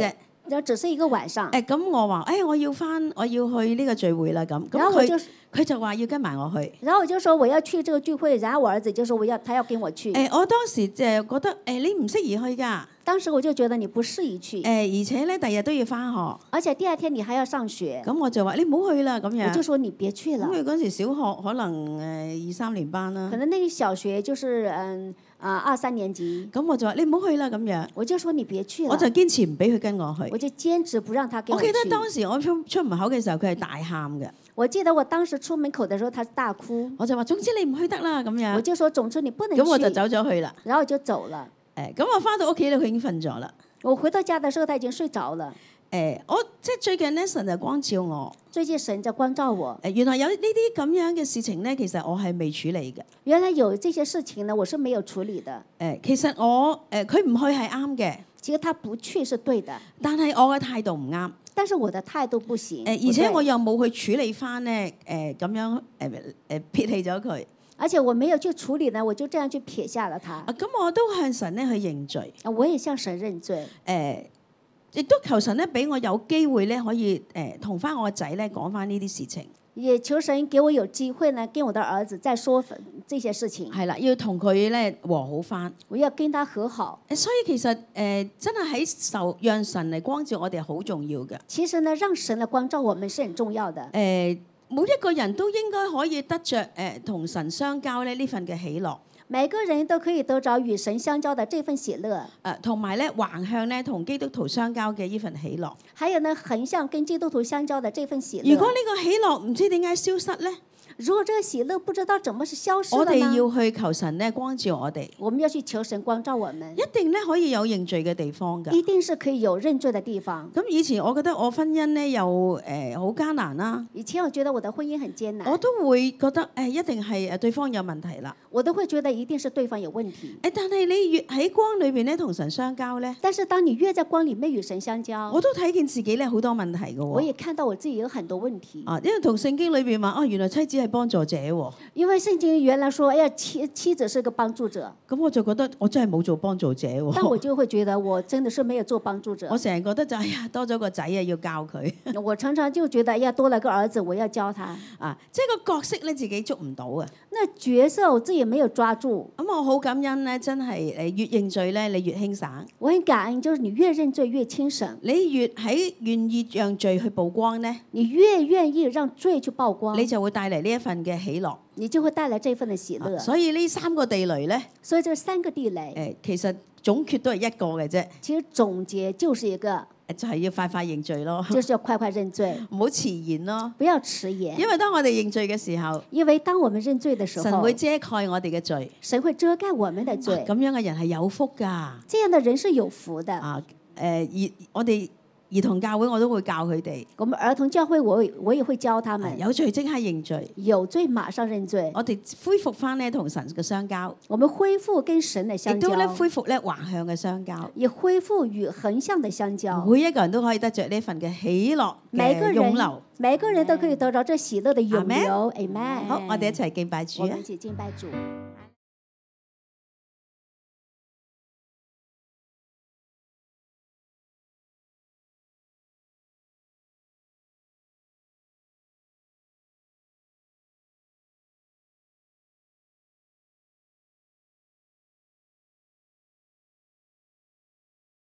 然後只是一個晚上。 誒咁我話誒我要翻我要去呢個聚會啦咁，咁佢然後我就佢就話要跟埋我去。 然後我就說我要去這個聚會，然後我兒子就說我要他要跟我去。 誒我當時就覺得誒你唔適宜去㗎。 當時我就覺得你不適宜去。 誒而且咧第日都要翻學。 而且第二天你還要上學。 咁我就話你唔好去啦咁樣。 我就說你別去了。 咁佢嗰時小學可能誒二三年班啦。 可能那個小學就是嗯啊二三年級。 咁我就話你唔好去啦咁樣。 我就說你別去了。 我就堅持唔俾佢跟我去。 我就堅持不讓他跟我去。 我記得當時我出出門口嘅時候，佢係大喊嘅。 我記得我當時出門口的時候，他是大哭。 我就話總之你唔去得啦咁樣。 我就說總之你不能去。 咁我就走咗去啦。 然後就走了。 誒，咁我翻到屋企咧，佢已經瞓咗啦。 我回到家的時候，他已經睡着了。 誒，我即係最近咧，神就光照我。 最近神就光照我。 誒，原來有呢啲咁樣嘅事情咧，其實我係未處理嘅。 原來有這些事情呢，我是沒有處理的。 誒，其實我誒佢唔去係啱嘅。 其實他不去是對的。 但係我嘅態度唔啱。 但是我的態度不行。 誒，而且我又冇去處理翻咧，誒咁樣誒誒撇棄咗佢。 而且我沒有去處理呢，我就這樣去撇下了他。 啊，咁我都向神咧去認罪。 啊，我也向神認罪。 誒，亦都求神咧俾我有機會咧可以誒同翻我個仔咧講翻呢啲事情。 也求神給我有機會呢，跟我的兒子再說這些事情。 係啦，要同佢咧和好翻。 我要跟他和好。 誒，所以其實誒、呃、真係喺受讓神嚟光照我哋係好重要嘅。 其實呢，讓神嚟光照我們是很重要的。 誒、呃，每一個人都應該可以得着誒同神相交咧呢份嘅喜樂。 每個人都可以得着與神相交的這份喜樂。 誒，同埋咧橫向咧同基督徒相交嘅呢份喜樂。 還有呢，橫向跟基督徒相交的這份喜樂。 如果呢個喜樂唔知點解消失咧？ 如果這個喜樂不知道怎麼是消失的呢？ 我哋要去求神咧光照我哋。 我們要去求神光照我們。 一定咧可以有認罪嘅地方㗎。 一定是可以有認罪的地方。 咁以前我覺得我婚姻咧又誒好艱難啦。 以前我覺得我的婚姻很艱難。 我都會覺得誒一定係誒對方有問題啦。 我都會覺得一定是對方有問題。 誒，但係你越喺光裏邊咧同神相交咧， 但是當你越在光裡面與神相交， 我都睇見自己咧好多問題㗎喎。 我也看到我自己有很多問題。 啊，因為同聖經裏邊話，哦，原來妻子係幫助者喎。 因為聖經原來說，哎呀，妻妻子是個幫助者。 咁我就覺得我真係冇做幫助者喎。 但我就會覺得我真的是沒有做幫助者。 我成日覺得就哎呀，多咗個仔啊，要教佢。 我常常就覺得，哎呀，多了個兒子，我要教他。 啊，即係個角色咧自己捉唔到啊。 那角色我自己沒有抓住。 咁我好感恩咧，真係誒越認罪咧，你越輕省。 我很感恩，就是你越認罪越輕省。 你越喺願意讓罪去曝光咧， 你越願意讓罪去曝光， 你就會帶嚟呢一份嘅喜樂。 你就會帶來這份的喜樂。 啊、所以呢三個地雷咧， 所以這三個地雷， 誒其實總結都係一個嘅啫。 其實總結就是一個， 就係要快快認罪咯。 就是要快快認罪， 唔好遲延咯。 不要遲延。 因為當我哋認罪嘅時候， 因為當我們認罪的時候， 神會遮蓋我哋嘅罪。 神會遮蓋我們的罪。 咁樣嘅人係有福㗎。 這樣的人是有福的。 啊，誒、呃，兒我哋兒童教會我都會教佢哋。 我們兒童教會我我也會教他們。 有罪即刻認罪。 有罪馬上認罪。 我哋恢復翻咧同神嘅相交。 我們恢復跟神嘅相交。 亦都咧恢復咧橫向嘅相交。 也恢復與橫向嘅相交。 每一個人都可以得着呢份嘅喜樂嘅湧流。 每個人都可以得到這喜樂的湧流。Amen。 好，我哋一齊敬拜主啊！ 我們一起敬拜主。